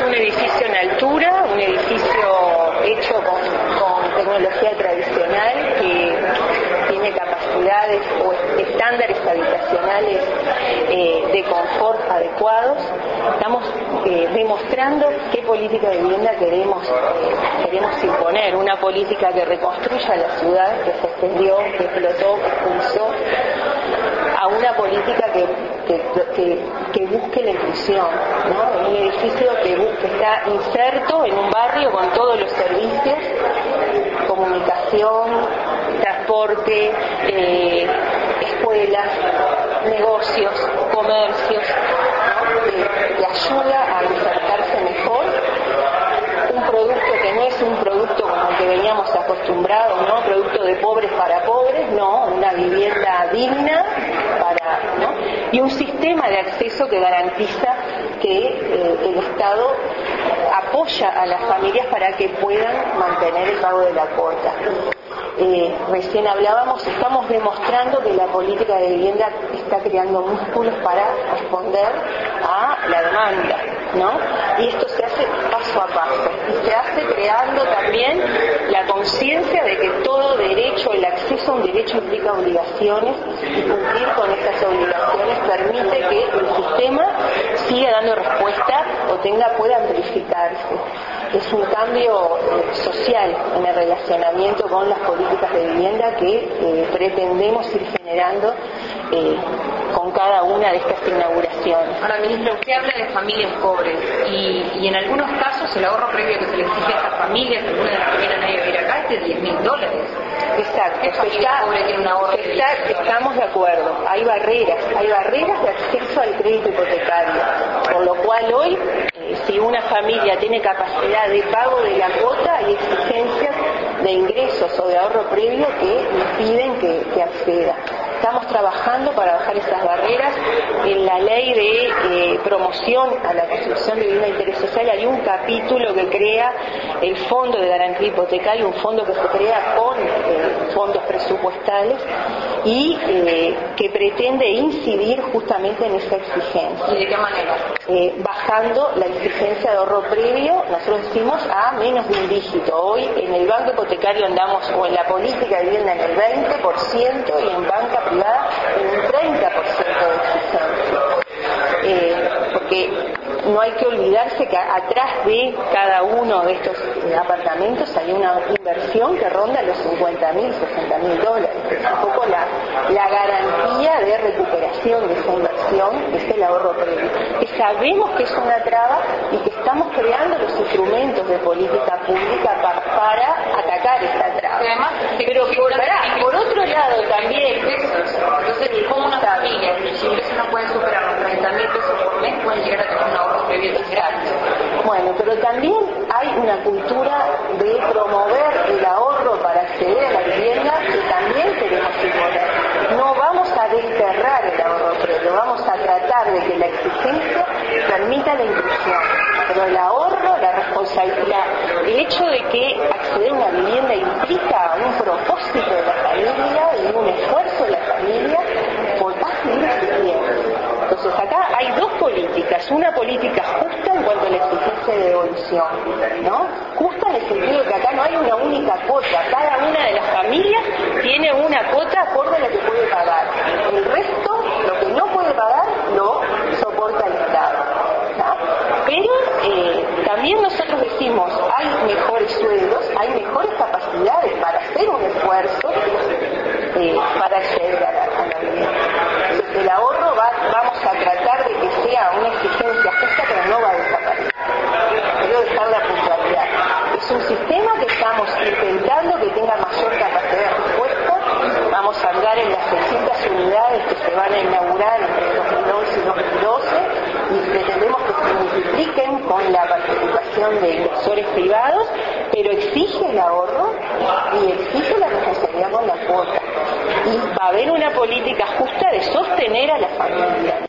un edificio en altura, un edificio hecho con tecnología tradicional que tiene capacidades o estándares habitacionales de confort adecuados. Estamos demostrando qué política de vivienda queremos imponer, una política que reconstruya la ciudad, que se extendió, que explotó, que expulsó, a una política que busque la inclusión, ¿no? En un edificio que está inserto en un barrio con todos los servicios, comunicación, transporte, escuelas, negocios, comercios, ¿no? Que ayuda a insertarse mejor. Un producto que no es un producto como el que veníamos acostumbrados, ¿no? Producto de pobres para pobres, no, una vivienda digna ¿no? Y un sistema de acceso que garantiza que el Estado apoya a las familias para que puedan mantener el pago de la cuota. Recién hablábamos, estamos demostrando que la política de vivienda está creando músculos para responder a la demanda, ¿no? Y esto se hace paso a paso, y se hace creando también la conciencia de que todo derecho, el acceso a un derecho implica obligaciones, y cumplir con estas obligaciones permite que el sistema siga dando respuesta o pueda amplificarse. Es un cambio social en el relacionamiento con las políticas de vivienda que pretendemos ir generando con cada una de estas inauguraciones. Ahora, ministra, usted habla de familias pobres y en algunos casos el ahorro previo que se le exige a estas familias, alguna de las que vienen a vivir acá, es de $10.000. Exacto, estamos de acuerdo. Hay barreras de acceso al crédito hipotecario, por lo cual hoy, si una familia tiene capacidad de pago de la cuota, hay exigencias de ingresos o de ahorro previo que impiden que acceda. Estamos trabajando para bajar esas barreras. En la ley de promoción a la construcción de vivienda de interés social hay un capítulo que crea el Fondo de Garantía Hipotecaria, un fondo que se crea con fondos presupuestales y que pretende incidir justamente en esa exigencia. ¿Y de qué manera? Bajando la exigencia de ahorro previo, nosotros decimos a menos de un dígito. Hoy en el banco hipotecario andamos, o en la política de vivienda, en el 20% y en banca privada en un 30% de exigencia. Porque no hay que olvidarse que atrás de cada uno de estos apartamentos hay una inversión que ronda los $50.000, $60.000. Un poco la garantía de recuperación de esa inversión es el ahorro previo, que sabemos que es una traba y que estamos creando los instrumentos de política pública para atacar esta traba. Pero por otro lado también, entonces, como una familia, si ingresos no pueden superar los $30.000 por mes, pueden llegar a tener un ahorro previo de gratis. Bueno, pero también hay una cultura de promover el ahorro para acceder a la vivienda que también queremos imponer. No vamos a desterrar el ahorro previo, vamos a tratar de que la exigencia permita la inclusión. Pero el ahorro, la responsabilidad, el hecho de que acceder a una vivienda implica un propósito de la familia y un esfuerzo de la familia por seguir existiendo. Entonces acá hay dos políticas, una política justa en cuanto a la exigencia de devolución, ¿no? Justa en el sentido de que acá no hay una única cuota, cada una de las familias tiene una cuota acorde a la que puede pagar. El resto, lo que no puede pagar, lo soporta el Estado, ¿no? Pero también nosotros decimos, hay mejores sueldos, hay mejores capacidades para hacer un esfuerzo para acceder a la vivienda. Entonces el ahorro vamos a tratar de que sea una exigencia justa, pero no va a desaparecer. Quiero dejar la puntualidad. Es un sistema que estamos intentando que tenga mayor capacidad de respuesta. Vamos a andar en las 600 unidades que se van a inaugurar entre 2011 y 2012 y pretendemos que se multipliquen con la participación de inversores privados, pero exige el ahorro y exige la responsabilidad con la cuota. Y va a haber una política justa de sostener a la familia.